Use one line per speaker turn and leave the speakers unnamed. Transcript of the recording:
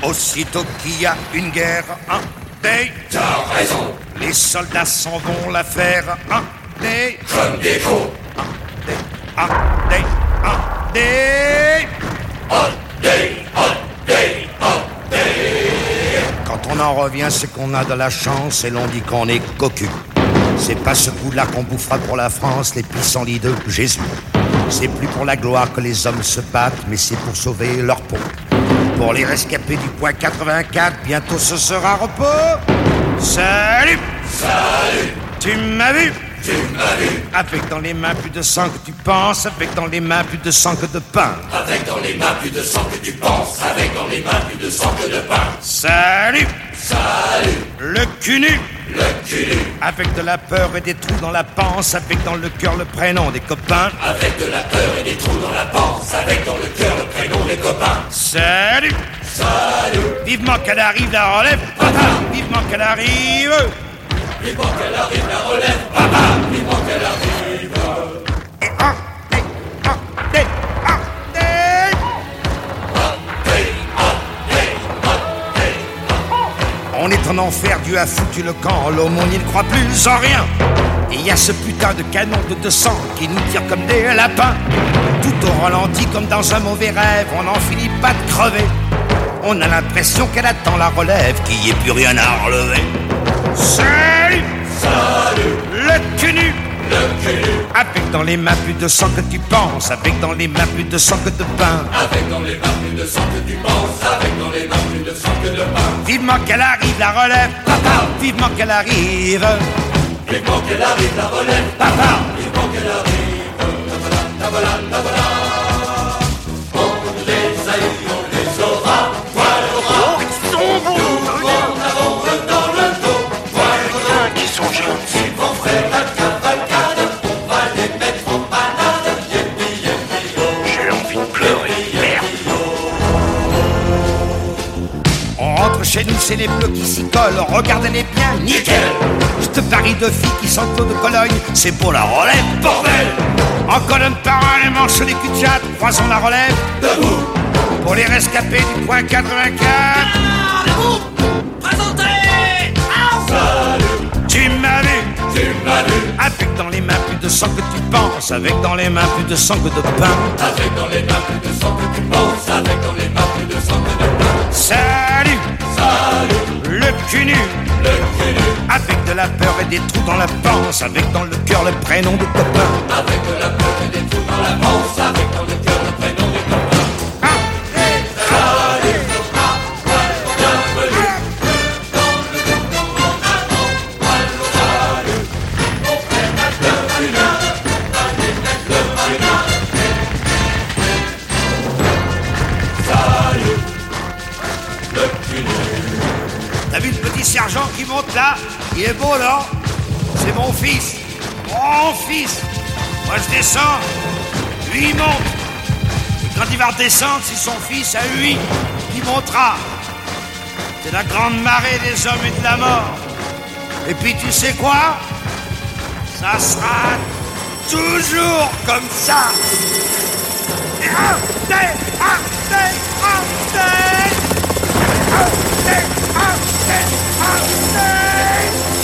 Aussitôt qu'il y a une guerre, un day.
T'as raison.
Les soldats s'en vont la faire, un day.
Comme des cons.
Un day, un day, un day.
Un day, un day, un day.
Quand on en revient, c'est qu'on a de la chance et l'on dit qu'on est cocu. C'est pas ce coup-là qu'on bouffera pour la France, les pissenlits de Jésus. C'est plus pour la gloire que les hommes se battent, mais c'est pour sauver leur peau. Pour les rescapés du point 84, bientôt ce sera repos. Salut!
Salut!
Tu m'as vu?
Tu m'as vu?
Avec dans les mains plus de sang que tu penses, avec dans les mains plus de sang que de pain.
Avec dans les mains plus de sang que tu penses, avec dans les mains plus de sang que de pain.
Salut!
Salut!
Le cul nu!
Le cul nu.
Avec de la peur et des trous dans la panse, avec dans le cœur le prénom des copains.
Avec de la peur et des trous dans la panse, avec dans le cœur le prénom des copains.
Salut!
Salut!
Vivement qu'elle arrive la relève, papa! Vivement qu'elle arrive!
Vivement qu'elle arrive la relève, papa! Vivement qu'elle arrive!
Et un, des, On est en enfer, Dieu a foutu le camp, l'aumônier ne croit plus en rien. Et il y a ce putain de canon de 200 qui nous tire comme des lapins. Tout au ralenti comme dans un mauvais rêve, on n'en finit pas de crever. On a l'impression qu'elle attend la relève, qu'il n'y ait plus rien à relever. Salut!
Salut!
Le cul nu!
Le cul nu.
Avec dans les mains plus de sang que tu penses, avec dans les mains plus de sang que de pain.
Avec dans les mains plus de sang que tu penses, avec dans les mains plus de sang que de pain.
Vivement qu'elle arrive la relève, papa! Vivement qu'elle arrive!
Vivement qu'elle arrive la relève,
Papa!
vivement qu'elle arrive. La voilà, la voilà. On les a eu, on les aura. Voilà l'aura.
Oh, ils sont beaux!
En avant, dans le dos. Voilà
Putain, qui sont jeunes!
ils vont faire la cavalcade. On va les mettre en panade. Yépi, yépi, yo.
J'ai envie de pleurer, merde! On rentre chez nous, c'est les bleus qui s'y collent. Regardez-les bien, nickel! Je te parie de filles qui sentent l'eau de Cologne. C'est beau la relève, bordel! En colonne par un, les manches les culs de jatte. Croisons la relève,
Debout,
pour les rescapés du point 84.
Debout! Présentez!
salut,
Tu m'as vu!
tu m'as vu.
Avec dans les mains plus de sang que tu penses, avec dans les mains plus de sang que de pain.
Avec dans les mains plus de sang que tu penses, avec dans les mains plus de sang que de pain.
Salut!
Salut,
Le cul nu!
le cul nu.
Avec de la peur et des trous dans la panse, avec dans le cœur le prénom de copain.
Avec de la peur et des trous dans la panse, avec dans le cœur le prénom des copains. Salut, bienvenue. Dans le groupe en avant, salut. On fait la bienvenue, allez mettre le maillot. Salut, le cul nu.
T'as vu le petit sergent qui monte là? Il est beau, non? C'est mon fils. Mon fils. Moi, je descends. Lui, il monte. Et quand il va redescendre, c'est son fils à lui qui montera. C'est la grande marée des hommes et de la mort. Et puis, tu sais quoi? Ça sera toujours comme ça. Et un, deux, un, deux, un, deux. Un, deux, un, deux, un, deux.